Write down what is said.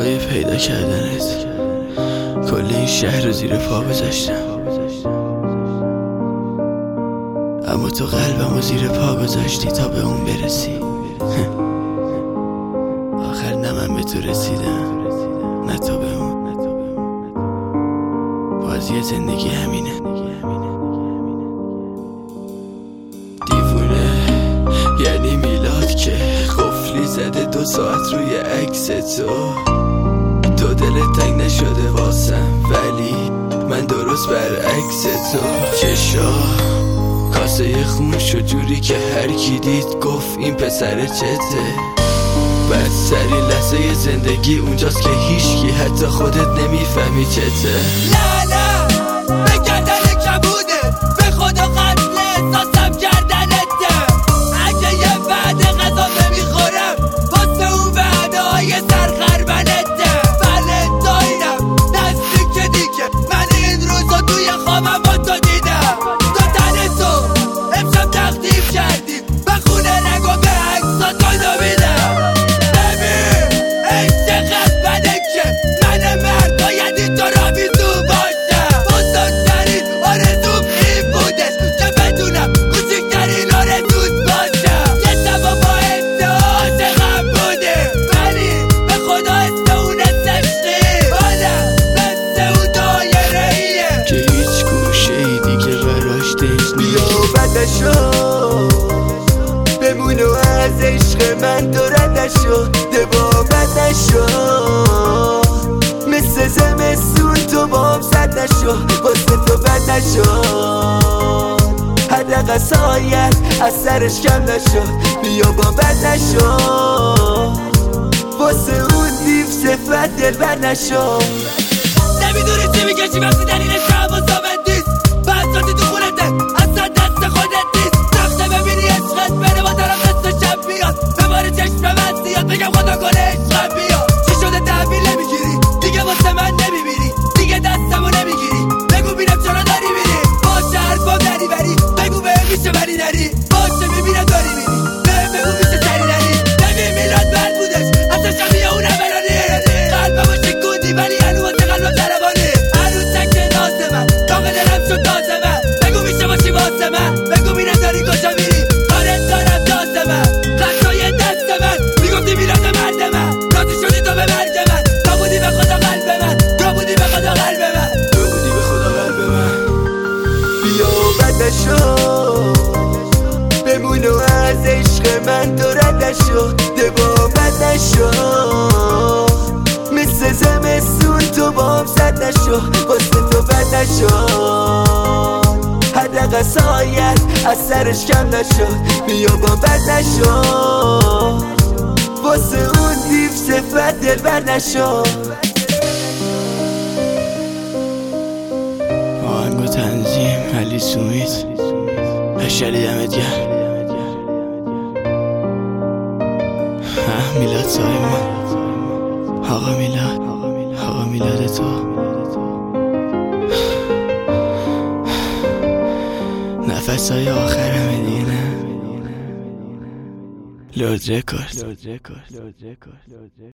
برای پیدا کردنت کل این شهر رو زیر پا گذاشتم، اما تو قلبمو زیر پا گذاشتی تا به اون برسی. آخر نه من به تو رسیدم نه تو به اون. بازی زندگی همینه. دیوونه یعنی میلاد که قفلی زده 2 ساعت روی عکس تو دلت تنگ نشده واسم، ولی من درست برعکس تو. چشا کاسه خون شد جوری که هر کی دید گفت این پسر چته. بدترین لحظه زندگی اونجاست که هیچکی حتی خودت نمیفهمی چته. نه به گردن کبوده، به خدا قتل احساسم کردنته. اگه یه وعده غذا نمیخورم واسه اون وعده های سرخربنته. بله داینم نزدیک دیگه، من این روزا توی خوابم با تو دیدم. تو تن تو امشب تقدیم کردیم، به خونه نگو به عکسات کادو میدم. ببین عشق بده که من مرد باید این تو را بیزو باشم. بزرگترین آرزوم این بودش که بدونم کوچکترین آرزوت باشم. یه شبا با عاشقم بوده، ولی به خدا اسم اون استشقی حالم مثل اون دایره ایه که هیچ گوشه ای دیگه براش دل بیا بدشو بمون و از عشق من تو رد نشو، دبابت نشو، مثل زمستون تو بام زد نشو، واسه تو بد نشو، حداقل سایت از سرش کم نشو. بیا با بد نشو، واسه اون دیو صفت دل بد نشو. نمیدونی چی میکشی وقتی دلیلش حواسا نیست، بساتی تو خونته اصلا دست خودت نیست. رفته ببینی عشقت بره با طرف مثل شب بیاد، بباره چشم من زیاد بگم خدا کنه عشقم بیاد. چی شده تحویل نمیگیری دیگه واسه من نمیبینی، دیگه دستمو نمیگیری، بگو بینم چرا داری میری. باشه حرفام نری بری، بگو بهم میشه بری نری. باشه میبینم داری میری، بهم بگو میشه سری نری. ببین میلاد بد بودش اصلا شبیه اون اولانی. قلبمو شکوندی ولی هنو واسه قلبم دربانی. عروسک ناز من داغ دلم شد تاز من، بگو میشه باشی واسه من، بگو بینم داری کجا میری. کارت دارم تاز من خطای دست من، میگفتی میلاد مرد من، راضی شدی تو به مرگ من. تو بودی به خدا قلب من، تو بودی به خدا قلب من، تو بودی به خدا قلب من. بیا بد نشو بمون و از عشق من تو رد نشو، دبابت نشو، مثل زمستون تو بام زد نشو، واسه تو بد نشو، حداقل سایت از سرش کم نشو. بیا با بد نشو، واسه اون دیو صفت دل بد نشو. آهنگ و تنظیم علی سومیت، بشری دمت گرم. میلاد سایمان، آقا میلاد تو. نفسهای آخرمه دیگه نه. لود رکورد.